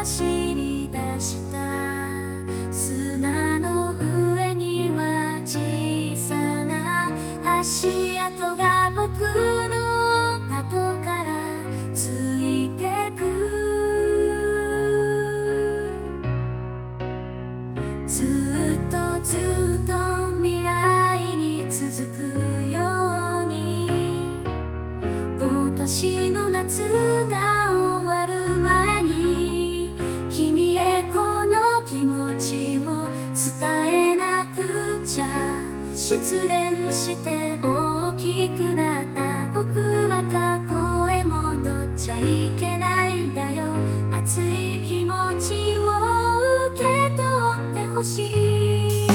走り出した。砂の上には小さな足跡が僕の後からついてく。ずっとずっと未来に続くように、今年の夏が終わる前に君へこの気持ちを伝えなくちゃ。失恋して大きくなった僕は過去へ戻っちゃいけないんだよ。熱い気持ちを受け取ってほしい。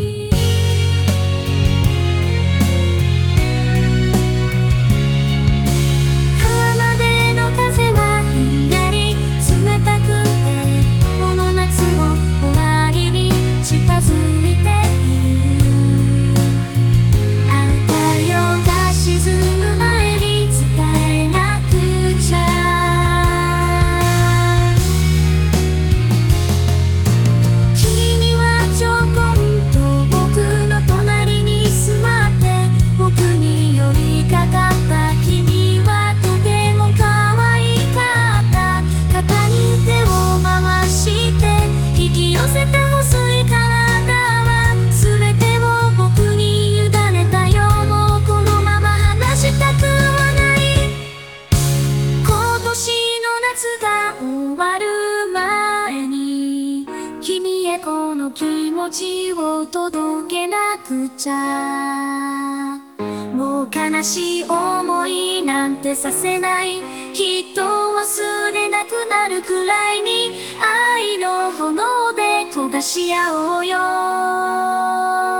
君へこの気持ちを届けなくちゃ。もう悲しい思いなんてさせない。人を忘れなくなるくらいに愛の炎で焦がし合おうよ。